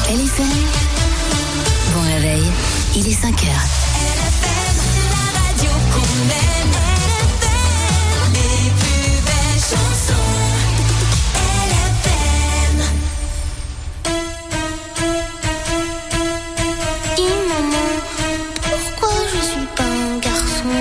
LFM. Bon réveil, il est 5h. LFM, la radio qu'on aime. LFM, les plus belles chansons. LFM. Dis maman, pourquoi je suis pas un garçon?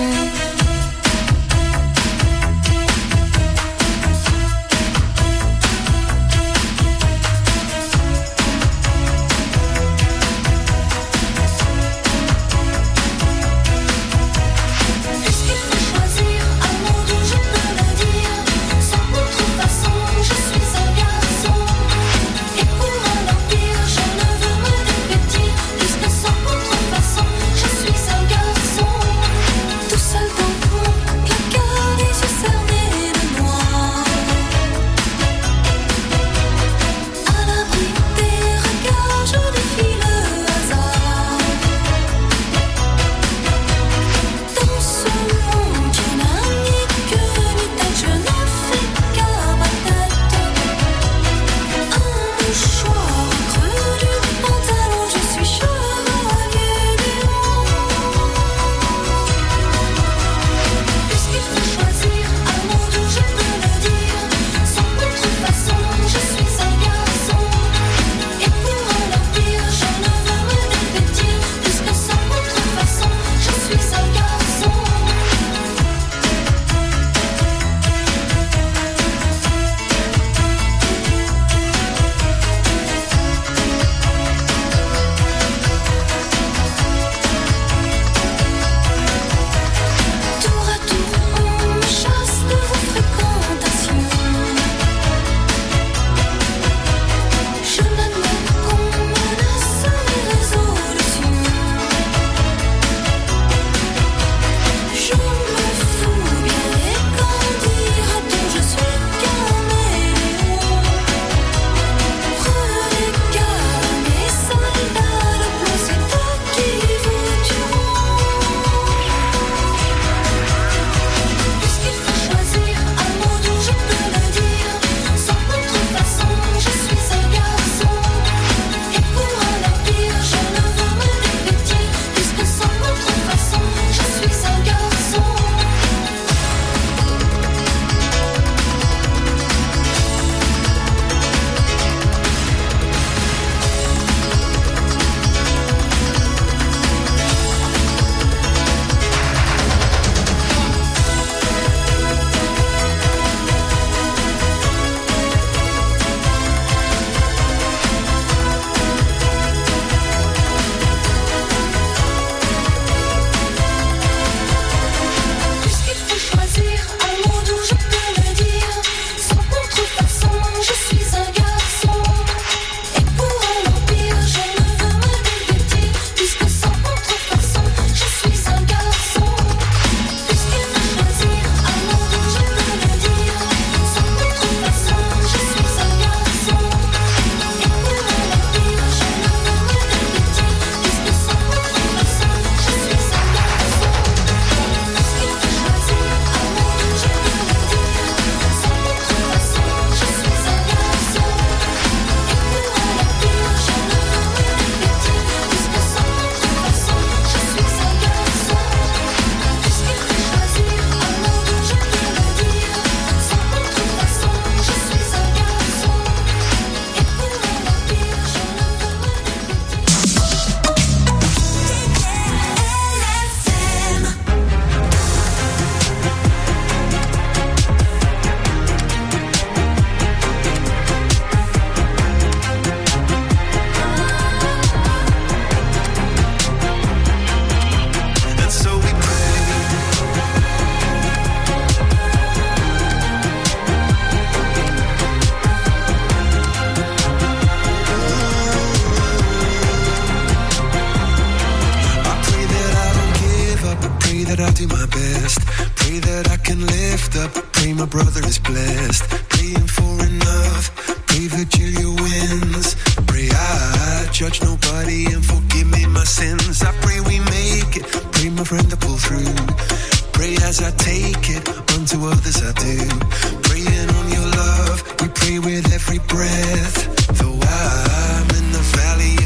Pray with every breath, though I'm in the valley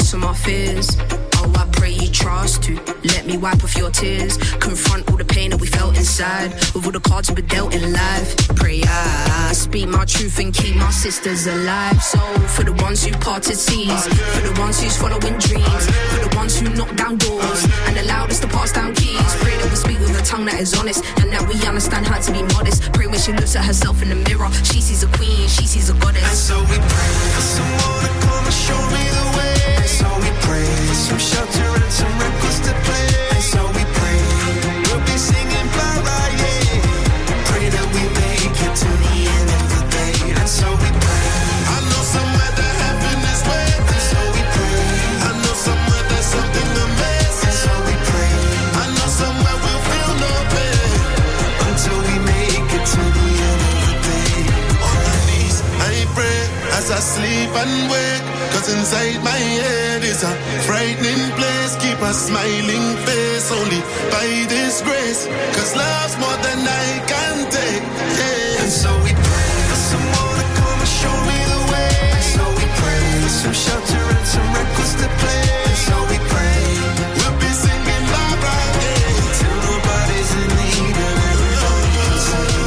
most of my fears. Oh, I pray you trust to let me wipe off your tears. Confront all the pain that we felt inside, with all the cards we were dealt in life. Pray I speak my truth and keep my sisters alive. So for the ones who parted seas, for the ones who's following dreams, for the ones who knock down doors and allowed us to pass down keys. Pray that we speak with a tongue that is honest and that we understand how to be modest. Pray when she looks at herself in the mirror, she sees a queen, she sees a goddess. And so we pray for someone to come and show me the way. And so we pray for some shelter and some records to play. And so we pray we'll be singing bye-bye, yeah. Pray that we make it to the end of the day. And so we pray. I know somewhere that heaven is waiting. And so we pray. I know somewhere there's something amazing. And so we pray. I know somewhere we'll feel no pain until we make it to the end of the day. On my knees, I pray as I sleep and wake. Cause inside my head is a frightening place. Keep a smiling face only by this grace. Cause love's more than I can take, yeah. And so we pray for someone to come and show me the way. And so we pray for some shelter and some records to play. And so we pray we'll be singing bye-bye, yeah, till nobody's in need and everybody can sing.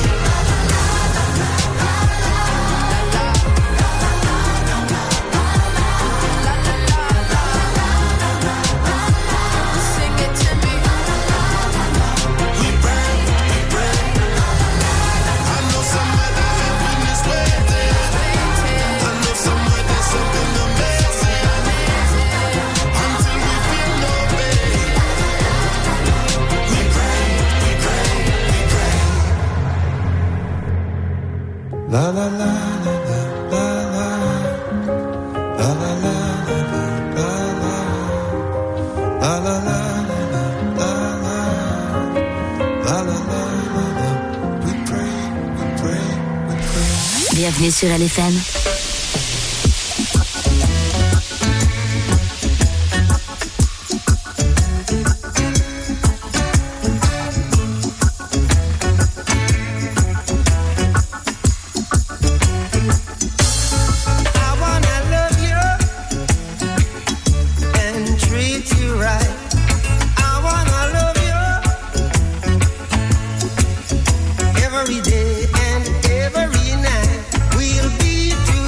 La la la la la la la la la la la la la. We pray, we pray, we pray. Bienvenue sur LFM. Every day and every night we'll be together.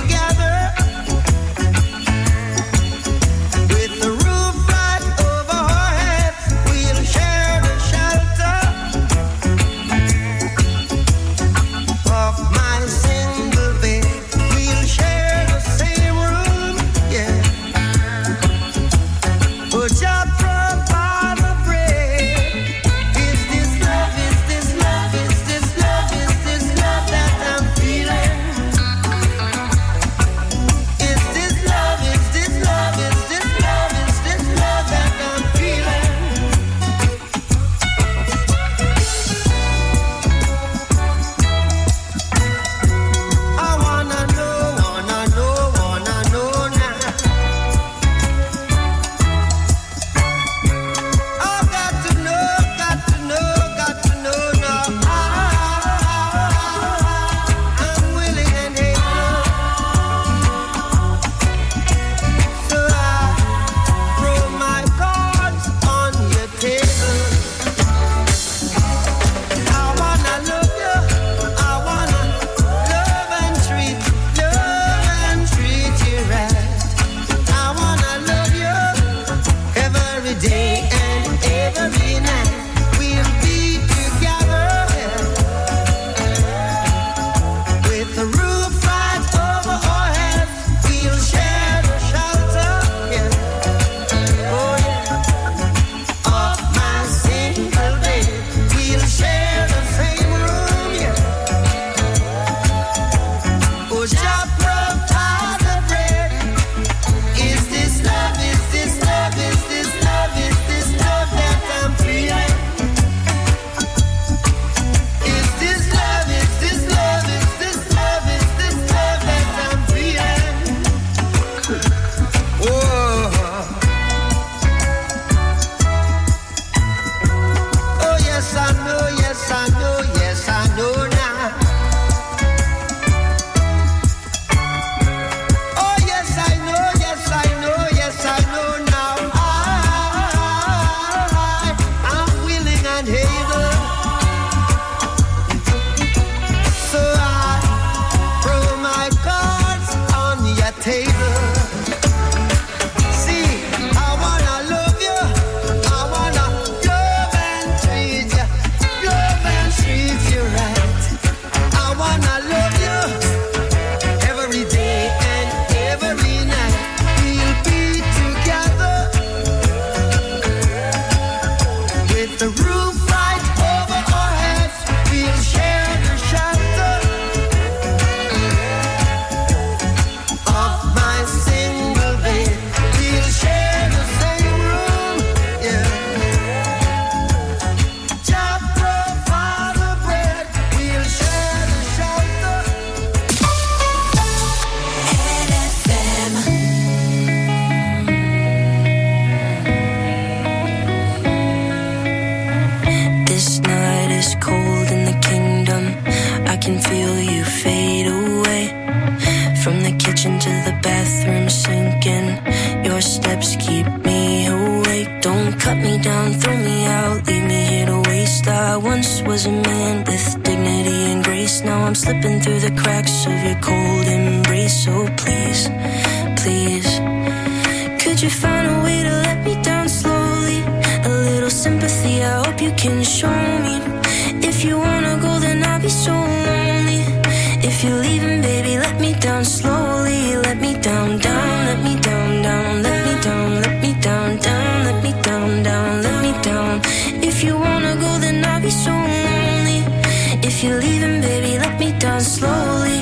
Slipping through the cracks of your cold embrace. So please, please, could you find a way to let me down slowly? A little sympathy, I hope you can show me. If you wanna go, then I'll be so lonely. If you're leaving, baby, let me down slowly. Let me down, down, let me down, down, let me down, let me down, down, let me down, down, let me down. If you wanna go, then I'll be so lonely. If you're leaving, baby, let me down slowly.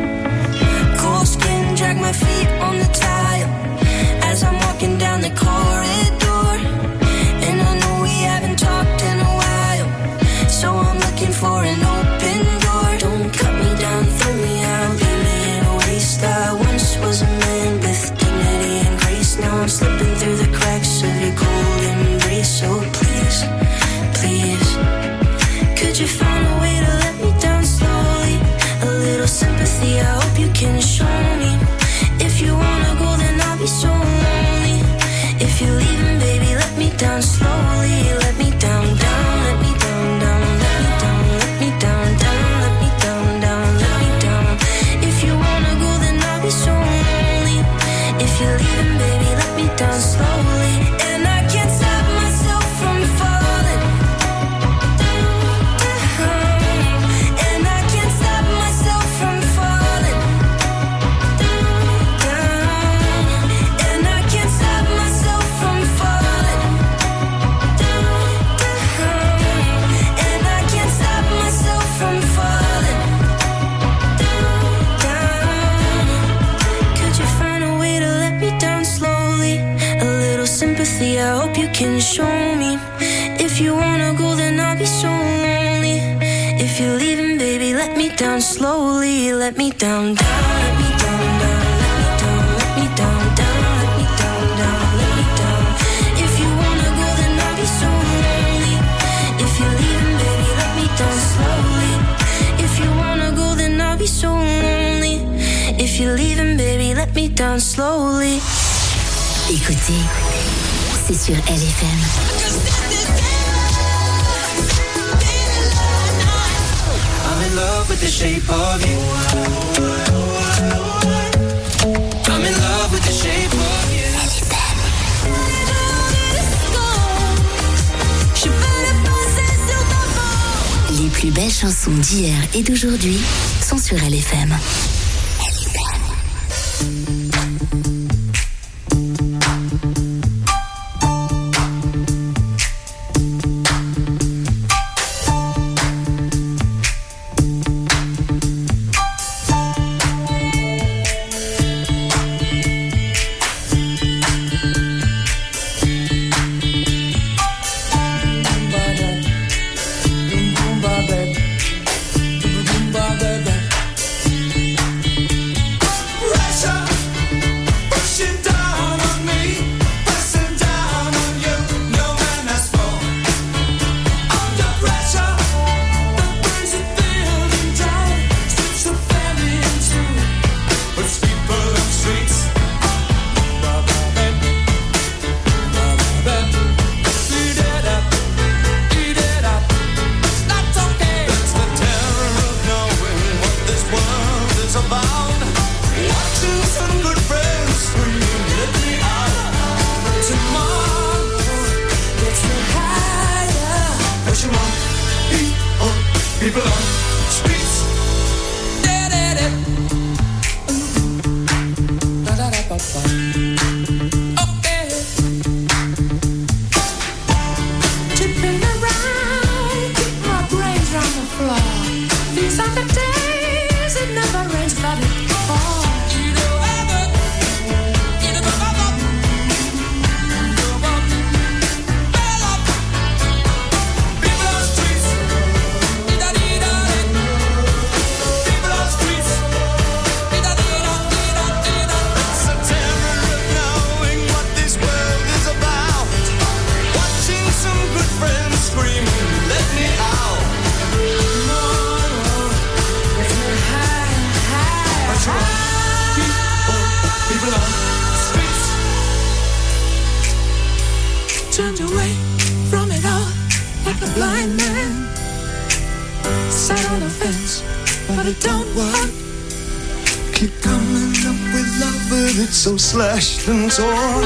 Cold skin, drag my feet on the tile as I'm walking down the corridor. And I know we haven't talked in a while, so I'm looking for an open door. Don't cut me down, throw me out, leave me in a waste. I once was a man with dignity and grace. Now I'm slipping through the cracks of your cold embrace. So please, please, could you find a way to let me down slowly? A little sympathy, I hope you can show me. If you wanna go, then I'll be so lonely. If you're leaving, baby, let me down slowly. Let me down, down, let me down, down, let me down, let me down, down, let me down, down, let me down. If you wanna go, then I'll be so lonely. If you're leaving, baby, let me down slowly. And I can't stop myself from falling. And I can't stop myself from falling down. And I can't stop myself from falling down. And I can't stop myself from falling down. Could you find a way to let me down slowly? A little sympathy, I hope you can show me. If you wanna go, then I'll be so lonely. If you're leaving, baby, let me down slowly. Let me down, down, let me down, down, let me down, let me down, down, let me down, down, let me down. If you wanna go, then I'll be so lonely. If you're leaving, baby, let me down slowly. If you wanna go, then I'll be so lonely. If you're leaving, baby, let me down slowly. Écoutez, c'est sur LFM. I'm in love with the shape of you. I'm in love with the shape of you. Les plus belles chansons d'hier et d'aujourd'hui sont sur LFM. Russia. turned away from it all like a blind man. Sat on the fence, but it don't work. Keep coming up with love, but it's so slashed and torn.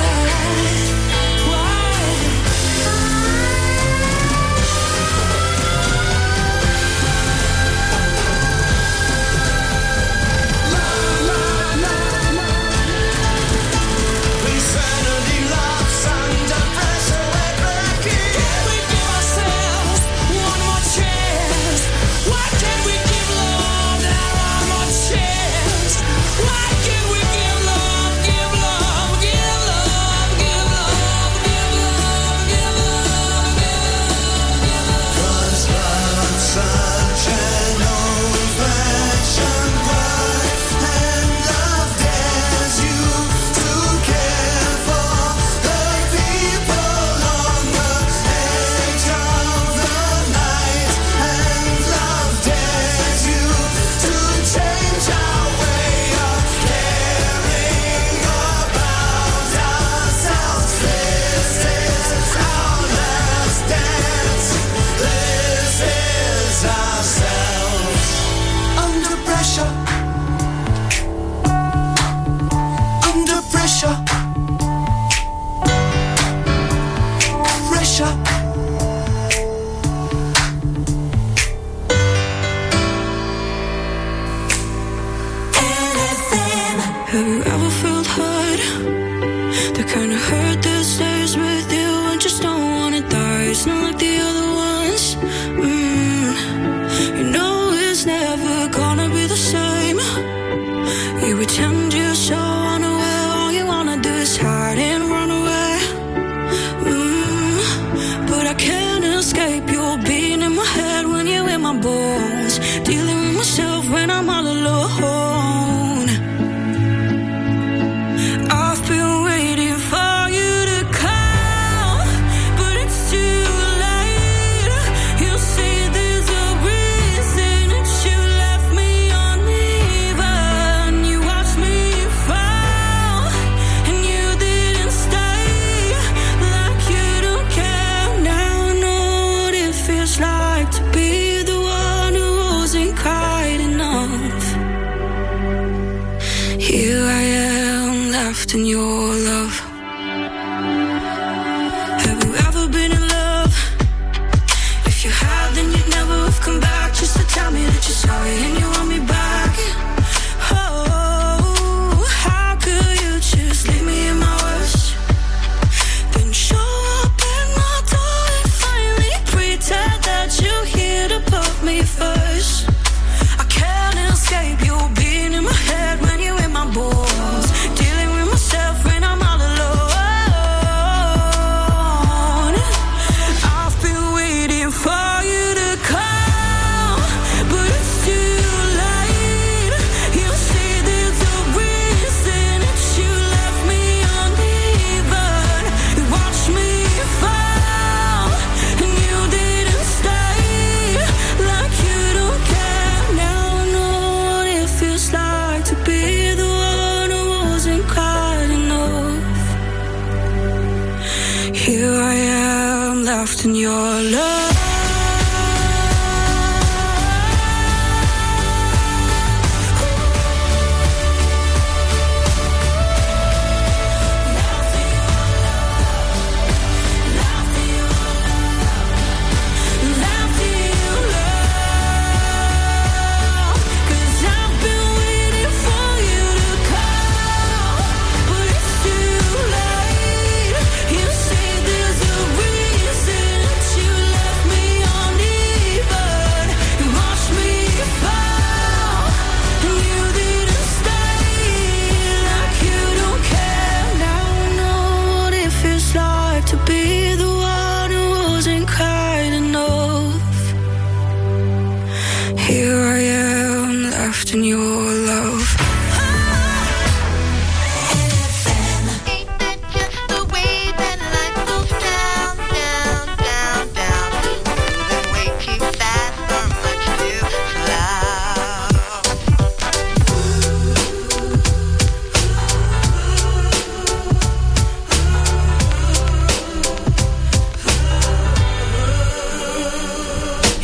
In your love, have you ever been in love? If you have, then you'd never have come back just to tell me that you're sorry and you want me back. Oh, how could you just leave me in my worst? Then show up at my door and finally pretend that you're here to put me first. I can't escape you being in my head when you're in my bones. When I'm all alone, I've been waiting for you to come, but it's too late. You say there's a reason that you left me uneven. You watched me fall, and you didn't stay. Like you don't care. Now I know what it feels like to be the one who wasn't kind enough. Here I am, left in your love. You say there's a reason that you left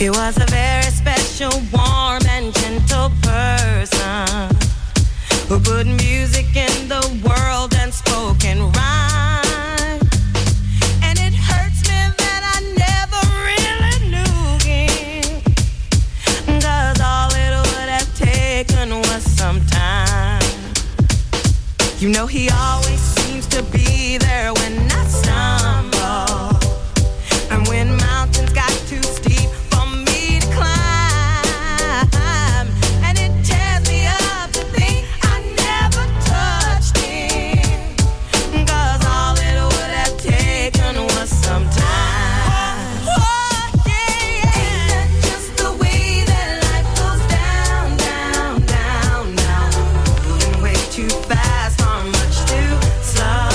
He was a very special, warm and gentle person who put music in the world and spoke in rhyme. And it hurts me that I never really knew him, 'cause all it would have taken was some time. You know he always seems to be there when I stumble, and when mountains got too steep for me to climb. And it tears me up to think I never touched him, 'cause all it would have taken was some time. Oh, yeah. Ain't that just the way that life goes down, down, down, down? Moving way too fast, or much too slow.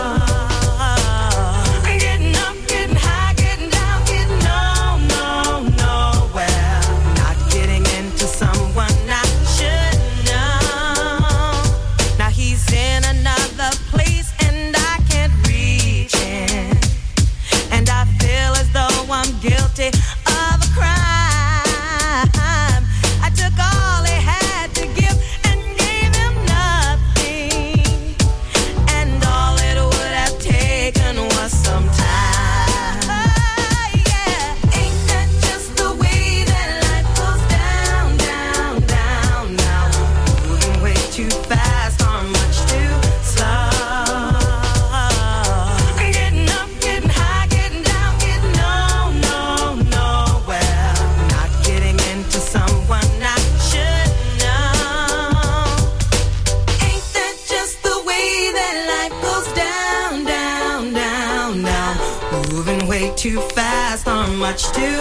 Getting up, getting high, getting down, getting nowhere. Not getting into someone I should know. Now he's in another place and I can't reach him, and I feel as though I'm guilty of a crime. I took all he had to give and gave him nothing, and all it would have taken was some time. Oh, yeah. Ain't that just the way that life goes down, down, down, down? Moving way too fast or much too slow. Getting up, getting high, getting down, getting nowhere. Not getting into someone I should know. Ain't that just the way that life goes down, down, down, down? Moving way too fast or much too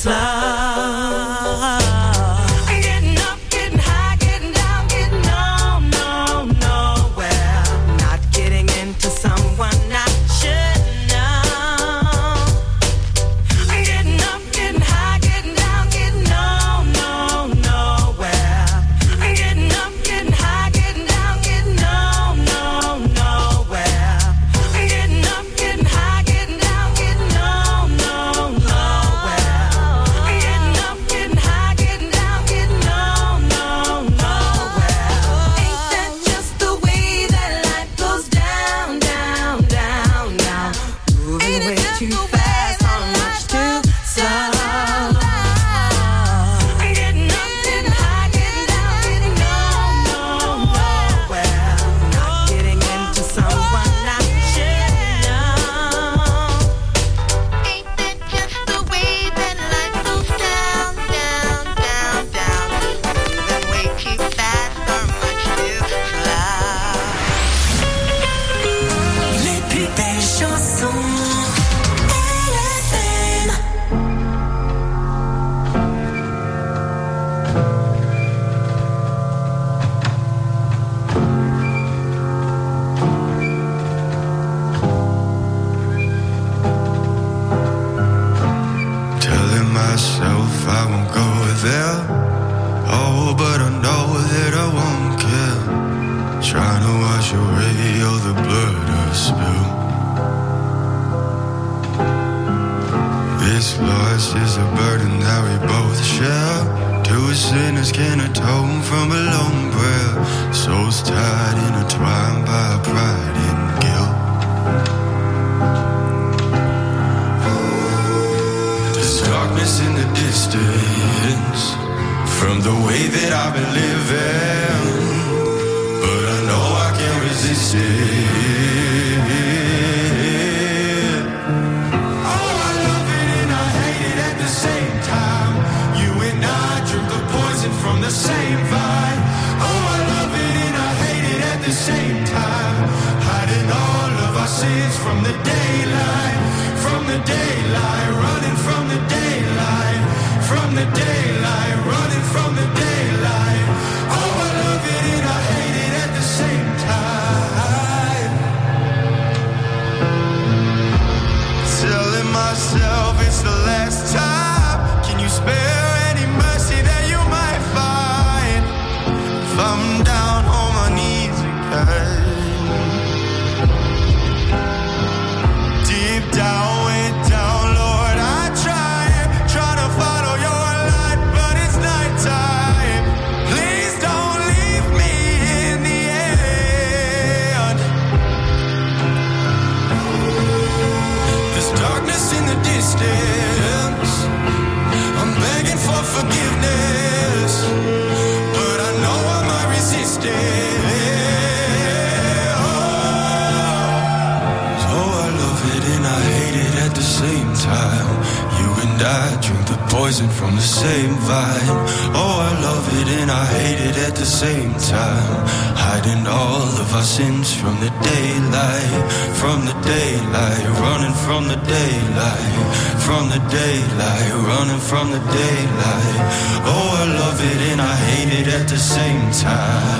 slow. Getting up, getting high, getting down, getting nowhere. Not getting into someone I should know. Getting up, getting high, getting down, getting nowhere. Getting up, getting high, getting down, getting nowhere. Getting up, getting high, getting down, getting nowhere. Getting up, getting high, getting down, getting nowhere. Ain't that just the way that life goes down, down, down, down? Moving way too fast or much too slow. Getting up, getting high, getting down, getting nowhere. Not getting into someone I should know. Ain't that just the way that life goes down, down, down, down? Moving way too fast or much too slow. Les plus belles chansons. LFM. Telling myself I won't go there. Oh, but I know that I won't care. Trying to wash away all the blood I spill. This loss is a burden that we both share. Two sinners can atone from a lone prayer. Souls tied, intertwined by pride and guilt. There's darkness in the distance from the way that I've been living, but I know I can't resist it. Oh, I love it and I hate it at the same time. You and I drink the poison from the same vine. Oh, I love it and I hate it at the same time. Hiding all of our sins from the daylight, running from the daylight, running from the daylight. Oh, I love it and I hate it at the same time. Telling myself it's the last time. Can you spare any mercy that you might find? If I'm down on my knees again, deep down, way down, Lord, I try to follow your poison from the same vine. Oh, I love it and I hate it at the same time. Hiding all of our sins from the daylight, from the daylight, running from the daylight, from the daylight, running from the daylight. Oh, I love it and I hate it at the same time.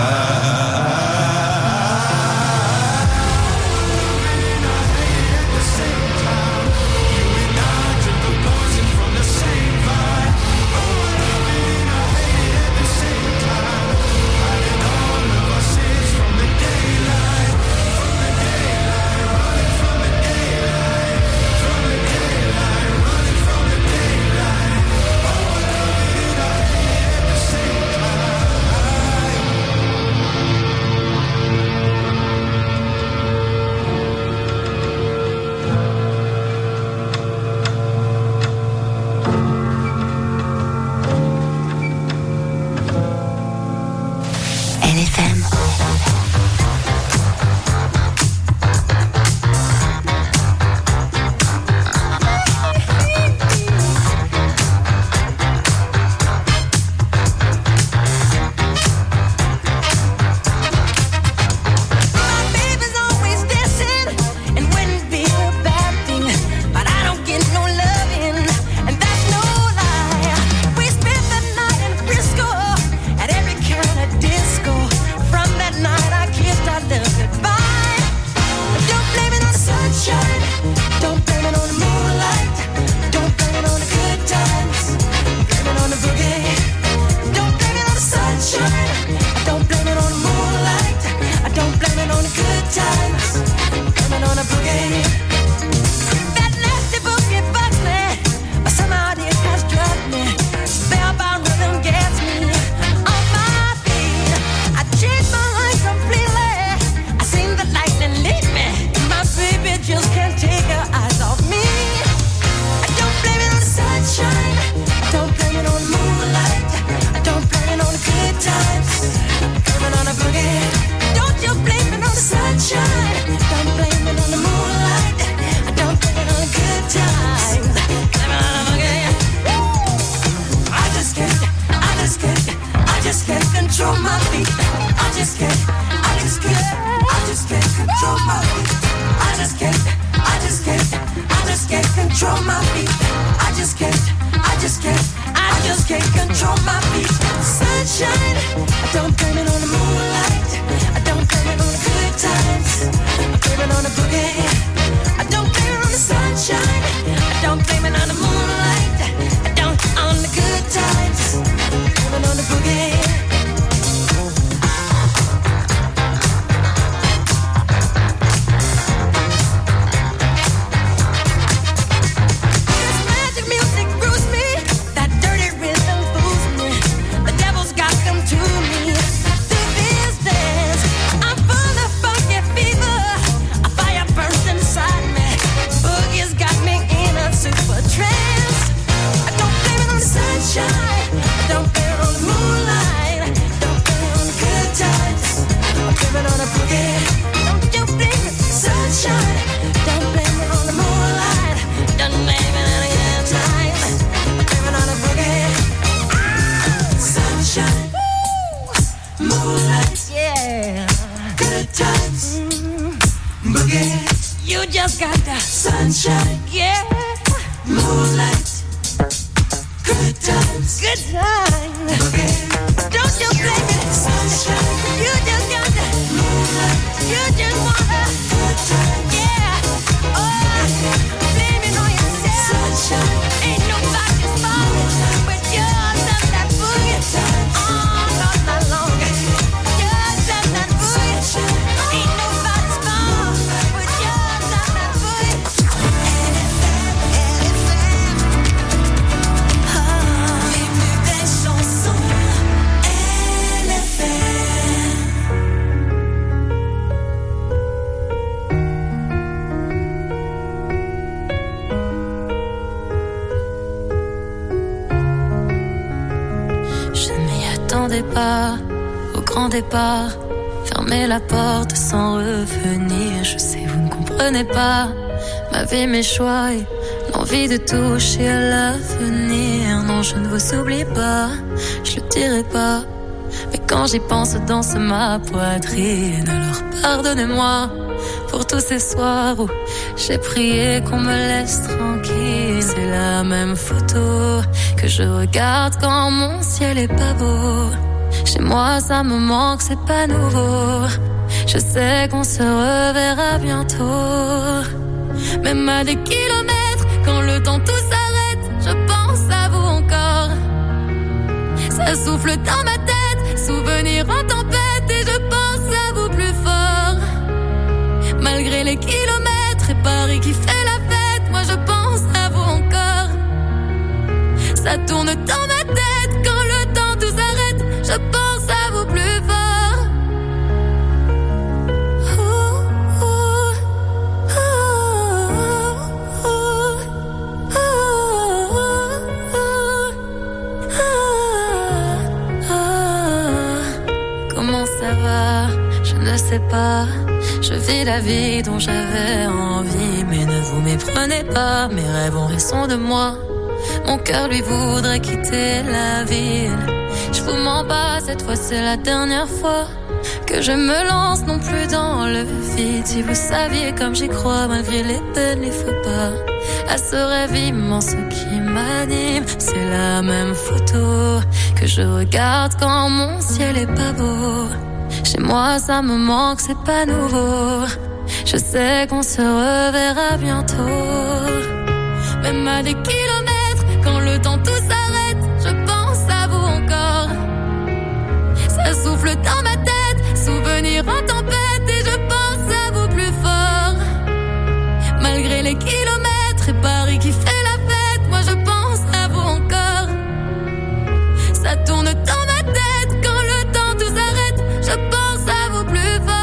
Pas au grand départ, fermez la porte sans revenir. Je sais, vous ne comprenez pas ma vie, mes choix et Envie de toucher à l'avenir. Non, je ne vous oublie pas, je le dirai pas. Mais quand j'y pense, danse ma poitrine. Alors pardonnez-moi pour tous ces soirs où j'ai prié qu'on me laisse tranquille. C'est la même photo que je regarde quand mon ciel est pas beau. Chez moi ça me manque, c'est pas nouveau. Je sais qu'on se reverra bientôt. Même à des kilomètres, quand le temps tout s'arrête, je pense à vous encore. Ça souffle dans ma tête, souvenir en tempête, et je pense à vous plus fort. Malgré les kilomètres et Paris qui fait la fête, moi je pense à vous encore. Ça tourne dans ma tête, quand le temps tout s'arrête, je pense à vous plus fort. Je ne sais pas, je vis la vie dont j'avais envie. Mais ne vous méprenez pas, mes rêves ont raison de moi. Mon cœur lui voudrait quitter la ville. Je vous mens pas, cette fois c'est la dernière fois que je me lance non plus dans le vide. Si vous saviez comme j'y crois, malgré les peines, les faux pas, à ce rêve immense qui m'anime. C'est la même photo que je regarde quand mon ciel est pas beau. Chez moi ça me manque, c'est pas nouveau. Je sais qu'on se reverra bientôt. Même à des kilomètres, quand le temps tout s'arrête, je pense à vous encore. Ça souffle dans ma tête, souvenir en tempête, et je pense à vous plus fort. Malgré les kilomètres et Paris qui fait la fête, moi je pense à vous encore. Ça tourne dans ma tête, quand le temps tout s'arrête, je pense à vous plus fort.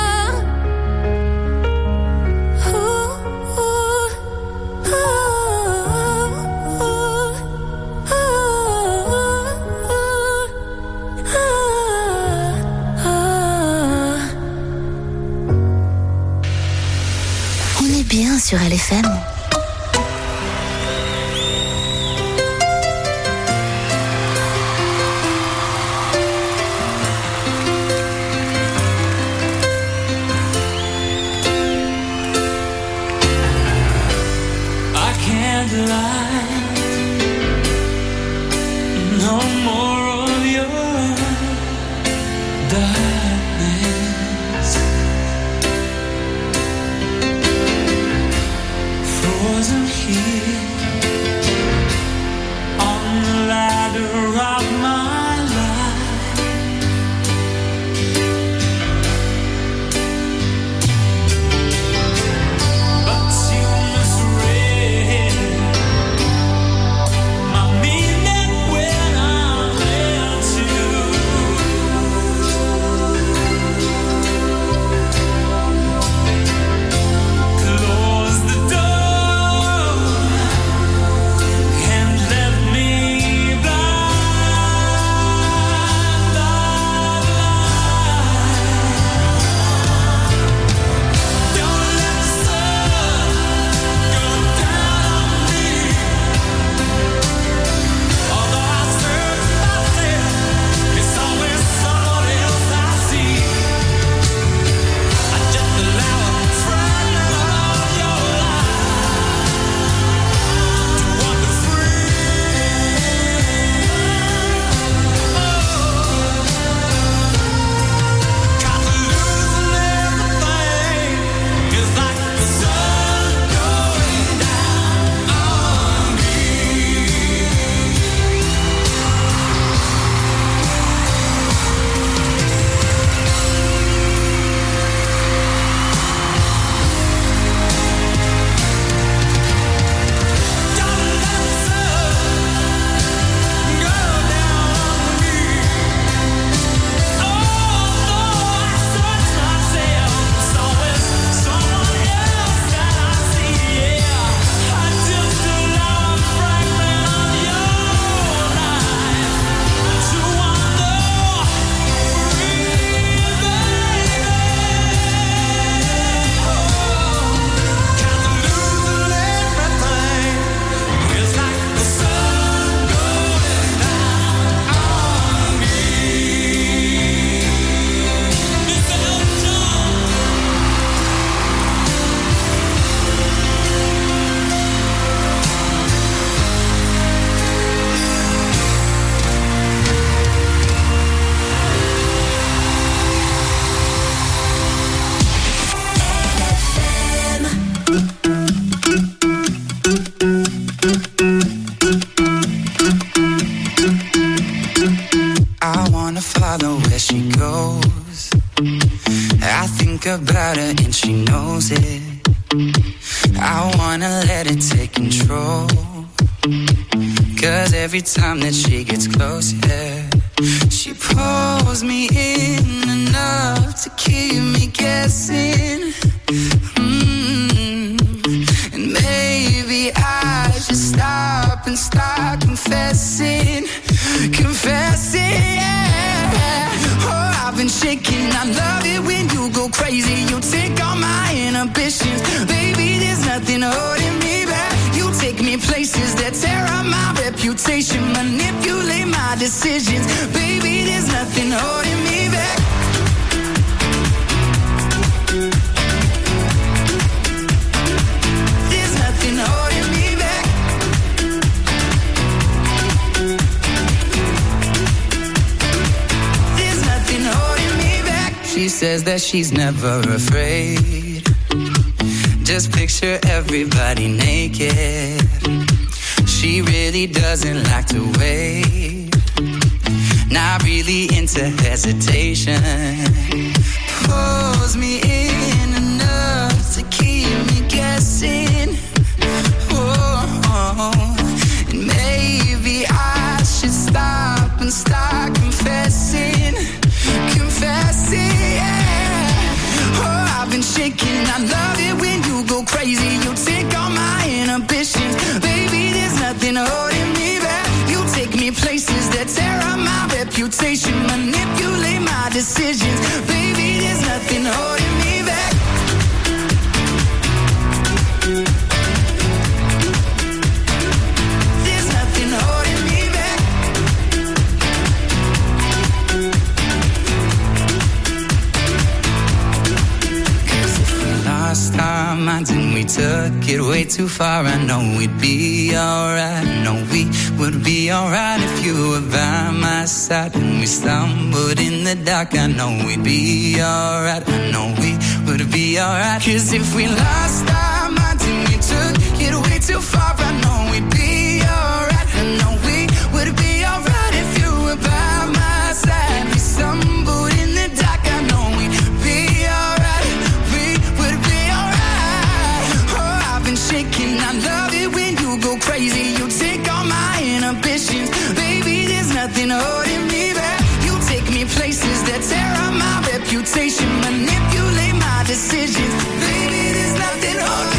On est bien sur LFM. No more of your darkness, frozen here on the ladder of my life. But you misread and she knows it. I wanna let it take control, 'cause every time that she gets close, yeah, she pulls me in enough to keep me guessing. And maybe I should stop and start confessing, yeah. Oh, I've been shaking, I love it when you go crazy. You take all my inhibitions, baby, there's nothing holding me back. You take me places that tear up my reputation, manipulate my decisions, baby, there's nothing holding me back. There's nothing holding me back. There's nothing holding me back. She says that she's never afraid. Just picture everybody naked. She really doesn't like to wait. Not really into hesitation. Pulls me in enough to keep me guessing. Oh, and maybe I should stop and start confessing, yeah. Oh, I've been shaking, I love it when you go crazy. You take all my inhibitions, baby, there's nothing holding me back. You take me places that tear up my reputation, manipulate my decisions, baby, there's nothing holding me back. There's nothing holding me back. Lost our minds and we took it way too far. I know we'd be alright. I know we would be alright if you were by my side. And we stumbled in the dark. I know we'd be alright. I know we would be alright. 'Cause if we lost our minds and we took it way too far, I know we'd be alright. I know we would be alright if you were by my side. We stumbled in the dark. I know we'd be alright. Shaking, I love it when you go crazy. You take all my inhibitions, baby, there's nothing holding me back. You take me places that tear up my reputation, manipulate my decisions, baby, there's nothing holding me back.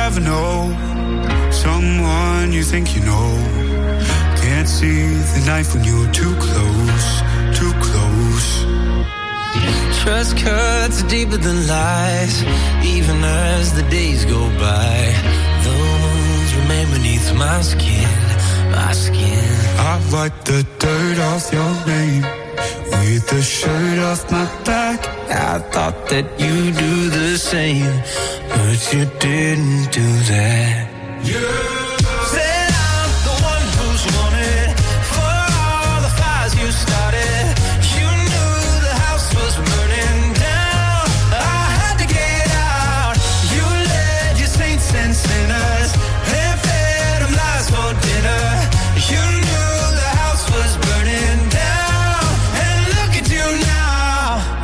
never know. Someone you think you know can't see the knife when you're too close, too close. Trust cuts deeper than lies, even as the days go by. Those remain beneath my skin, my skin. I wipe the dirt off your name with the shirt off my back. I thought that you'd do the same, but you didn't do that. You said I'm the one who's wanted for all the fires you started. You knew the house was burning down. I had to get out. You led your saints and sinners and fed them lies for dinner. You knew the house was burning down, and look at you now.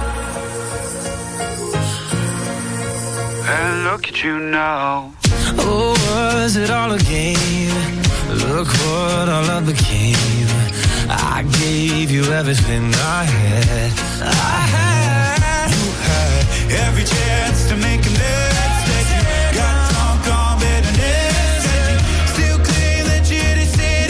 And look at you now. Oh, was it all a game? Look what all I became. I gave you everything I had. You had every chance to make a mistake. You got drunk on bitterness, and you still claim that you didn't sit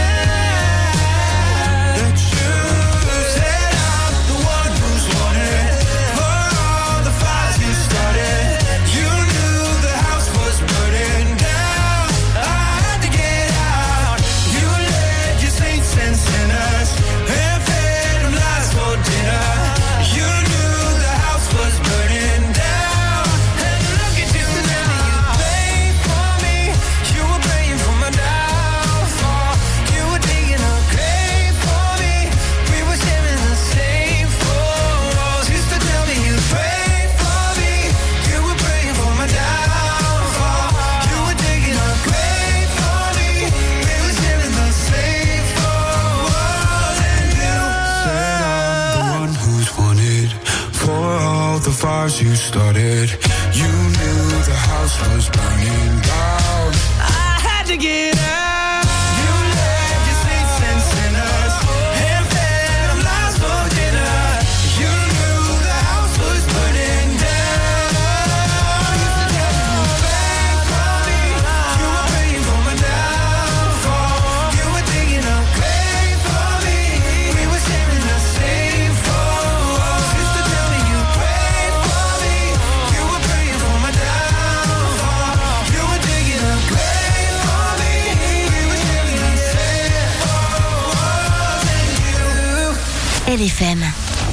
inside. The truth said I'm the one who's wanted for all the fires you started. You knew the house was burning down. I had to get out. You led your saints and sinners and fed them lies for dinner. You knew the house was burning down, and look at you now. You prayed for me, you were praying for my downfall. You were digging a grave for me, we were sharing the same four walls. Used to tell me you prayed for me, you were praying for my downfall. You were digging a grave for me, we were sharing the same four walls. And you said I'm the one who's wanted for all the fires you started. You knew the house was burning down. I had to get out. You led your saints and sinners and fed them lies for dinner. You knew the house was burning down. You prayed for me, you were praying for my downfall. You were digging a grave for me, we were sharing the same four walls. Used to tell me you prayed for me, you were praying for my downfall. You were digging a grave for me, we were sharing the same four walls. And you LFM.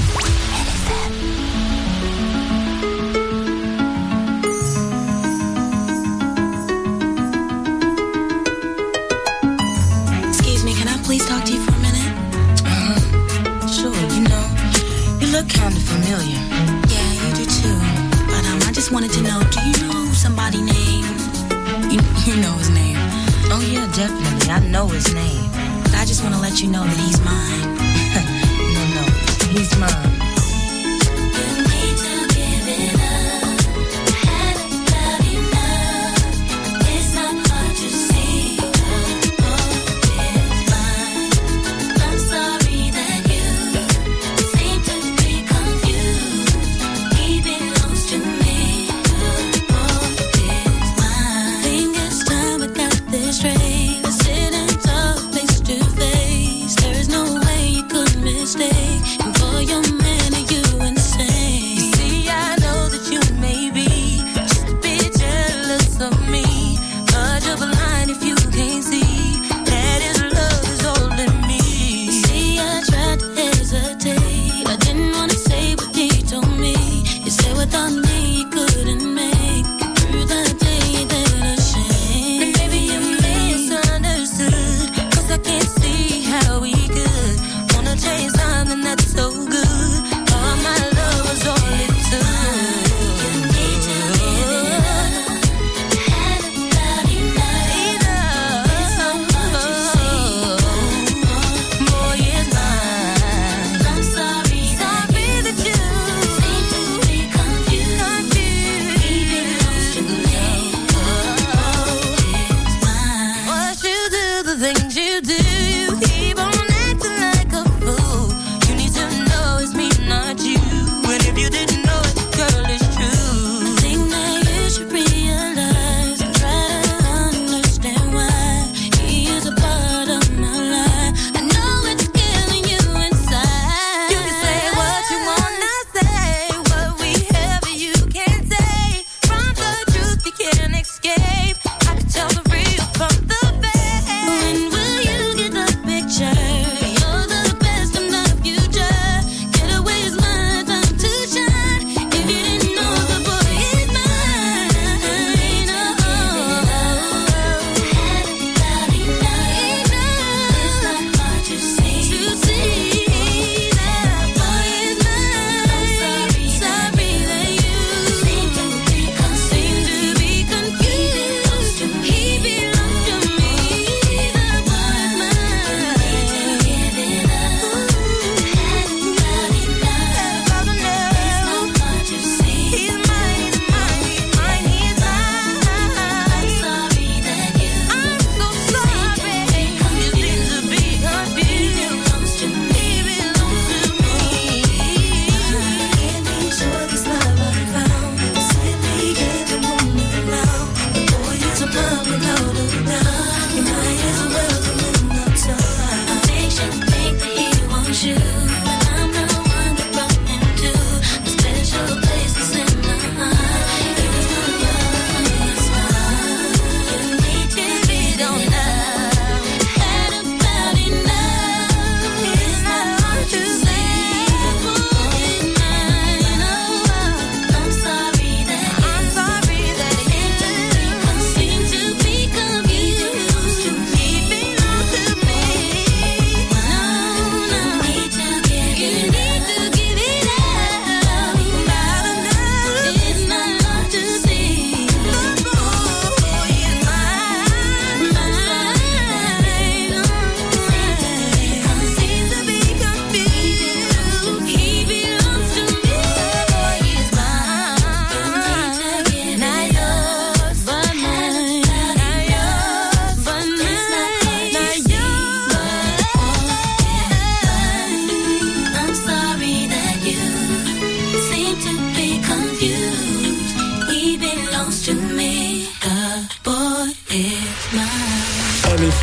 Excuse me, can I please talk to you for a minute? Sure, you know, you look kind of familiar. Yeah, you do too. But I just wanted to know, do you know somebody named... You know his name. Oh yeah, definitely, I know his name. But I just want to let you know that he's mine. No, he's mine. Mistake, and for your man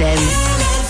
LFM.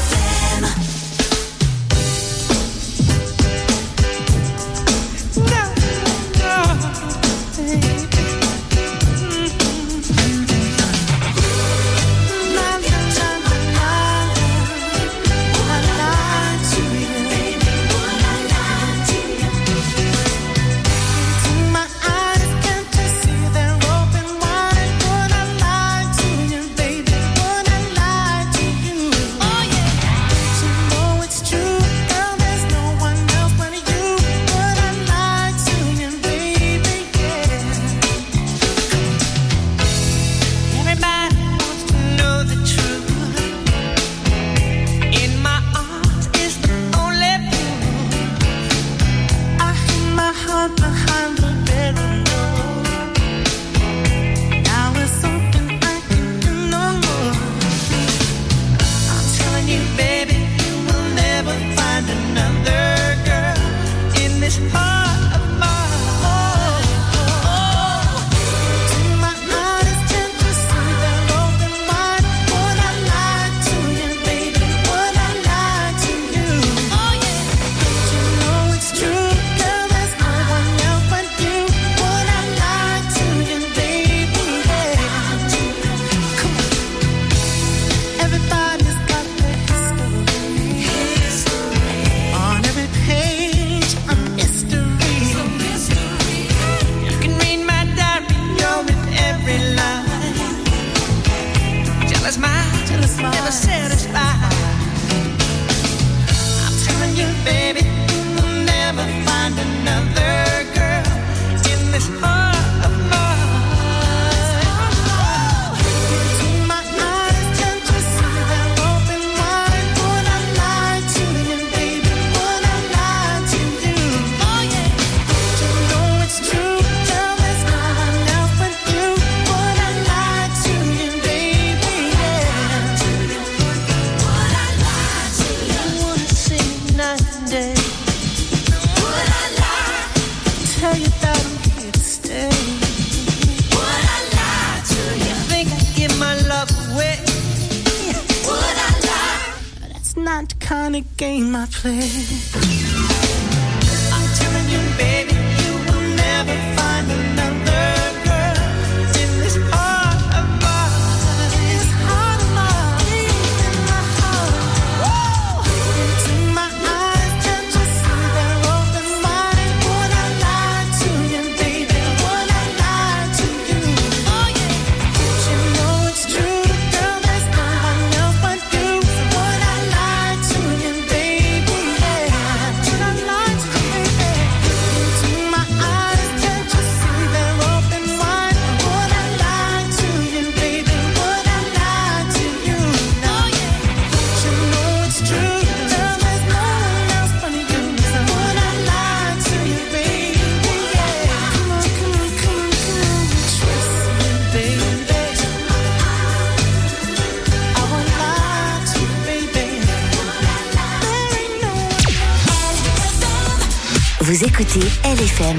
Vous écoutez LFM.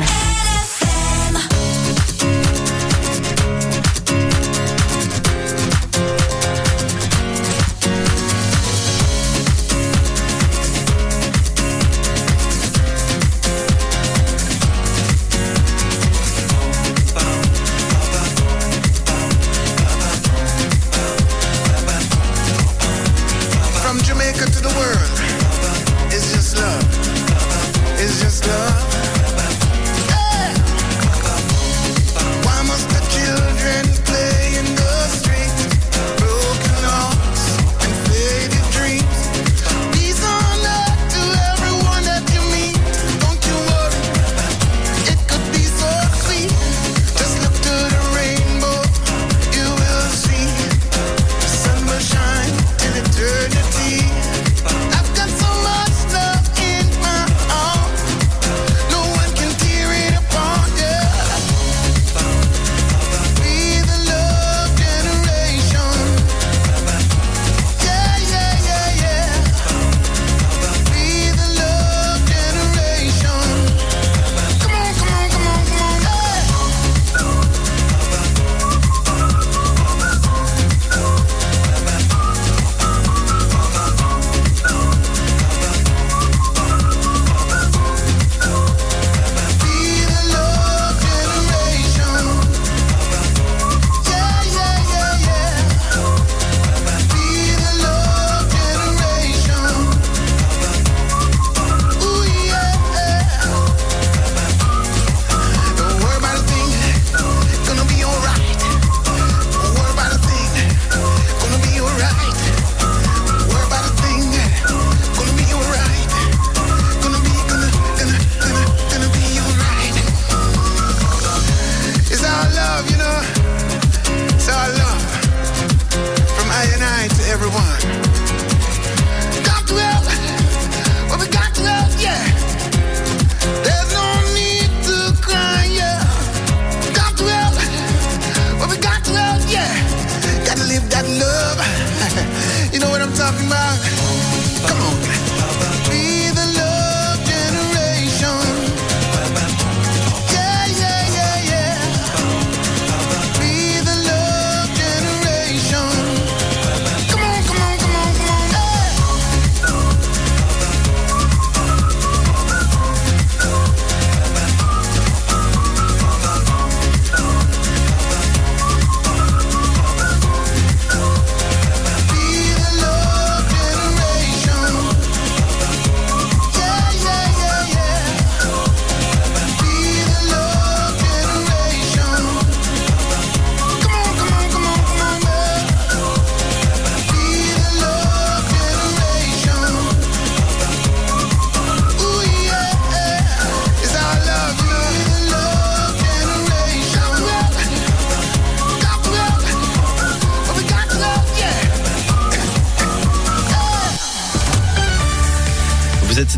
From Jamaica to the world, it's just love. It's just love.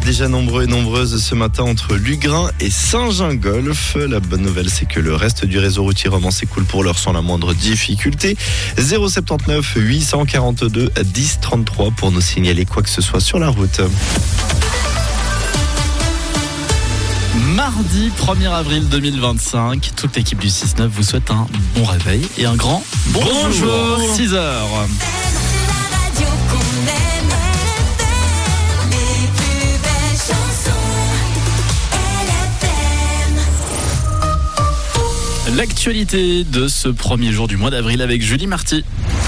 déjà nombreux et nombreuses ce matin entre Lugrin et Saint-Gingolph. La bonne nouvelle, c'est que le reste du réseau routier roman s'écoule pour l'heure sans la moindre difficulté. 079 842 10 33 pour nous signaler quoi que ce soit sur la route. Mardi 1er avril 2025, toute l'équipe du 6-9 vous souhaite un bon réveil et un grand bonjour. 6h. L'actualité de ce premier jour du mois d'avril avec Julie Marty.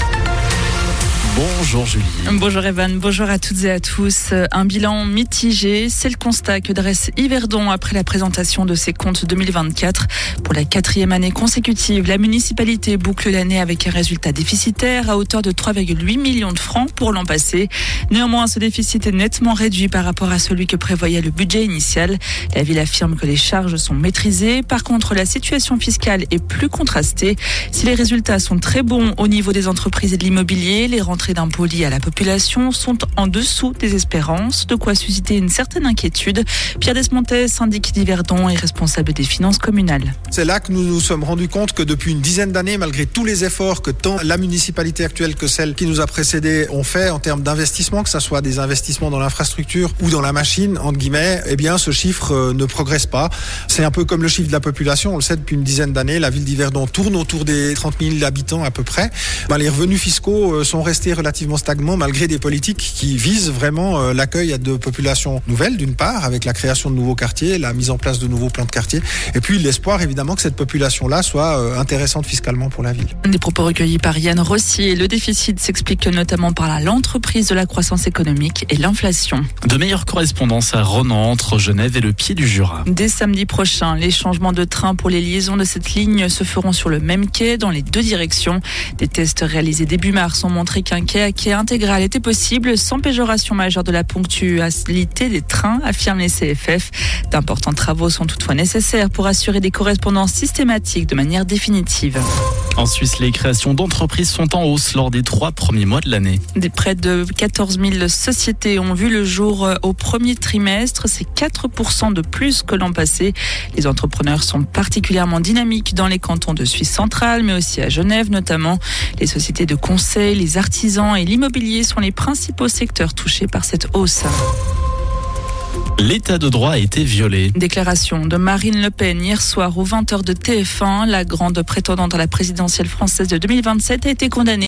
Bonjour Julie. Bonjour Evan, bonjour à toutes et à tous. Un bilan mitigé, c'est le constat que dresse Yverdon après la présentation de ses comptes 2024. Pour la 4e année consécutive, la municipalité boucle l'année avec un résultat déficitaire à hauteur de 3,8 millions de francs pour l'an passé. Néanmoins, ce déficit est nettement réduit par rapport à celui que prévoyait le budget initial. La ville affirme que les charges sont maîtrisées. Par contre, la situation fiscale est plus contrastée. Si les résultats sont très bons au niveau des entreprises et de l'immobilier, les rentrées d'impôts liées à la population sont en dessous des espérances, de quoi susciter une certaine inquiétude. Pierre Desmontais, syndic d'Yverdon et responsable des finances communales. C'est là que nous nous sommes rendus compte que depuis une dizaine d'années, malgré tous les efforts que tant la municipalité actuelle que celle qui nous a précédés ont fait en termes d'investissement, que ce soit des investissements dans l'infrastructure ou dans la machine, entre guillemets, eh bien ce chiffre ne progresse pas. C'est un peu comme le chiffre de la population, on le sait depuis une dizaine d'années, la ville d'Yverdon tourne autour des 30 000 habitants à peu près. Les revenus fiscaux sont restés relativement stagnants malgré des politiques qui visent vraiment l'accueil de populations nouvelles d'une part, avec la création de nouveaux quartiers, la mise en place de nouveaux plans de quartier, et puis l'espoir évidemment que cette population-là soit intéressante fiscalement pour la ville. Des propos recueillis par Yann Rossier. Le déficit s'explique notamment par l'entreprise de la croissance économique et l'inflation. De meilleures correspondances à Ronan entre Genève et le pied du Jura. Dès samedi prochain, les changements de train pour les liaisons de cette ligne se feront sur le même quai dans les deux directions. Des tests réalisés début mars ont montré qu'un quai à quai intégral était possible sans péjoration majeure de la ponctualité des trains, affirment les CFF. D'importants travaux sont toutefois nécessaires pour assurer des correspondances systématiques de manière définitive. En Suisse, les créations d'entreprises sont en hausse lors des 3 premiers mois de l'année. Près de 14 000 sociétés ont vu le jour au premier trimestre. C'est 4% de plus que l'an passé. Les entrepreneurs sont particulièrement dynamiques dans les cantons de Suisse centrale, mais aussi à Genève notamment. Les sociétés de conseil, les artisans et l'immobilier sont les principaux secteurs touchés par cette hausse. L'état de droit a été violé. Déclaration de Marine Le Pen hier soir aux 20h de TF1. La grande prétendante à la présidentielle française de 2027 a été condamnée